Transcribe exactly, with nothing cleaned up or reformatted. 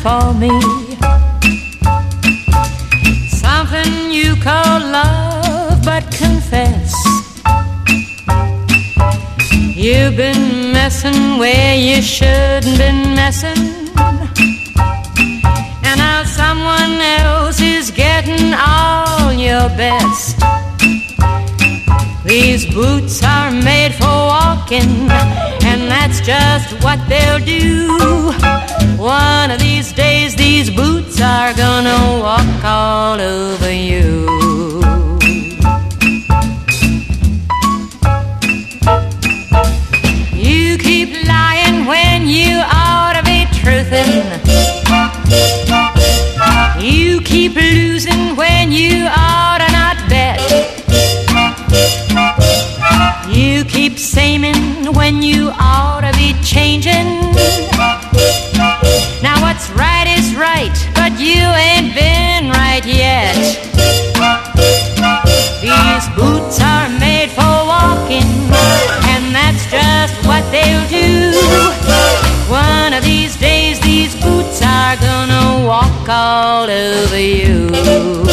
for me. Something you call love, but confess you've been messing where you shouldn't been messing, and now someone else is getting all your best. These boots are made for walking, and that's just what they'll do. One of these days these boots are gonna walk all over you. You keep lying when you ought to be truthin'. You keep losing when you ought to not bet. You keep saying when you ought to be changing. Now what's right is right, but you ain't been right yet. These boots are made for walking, and that's just what they'll do. One of these days these boots are gonna walk all over you.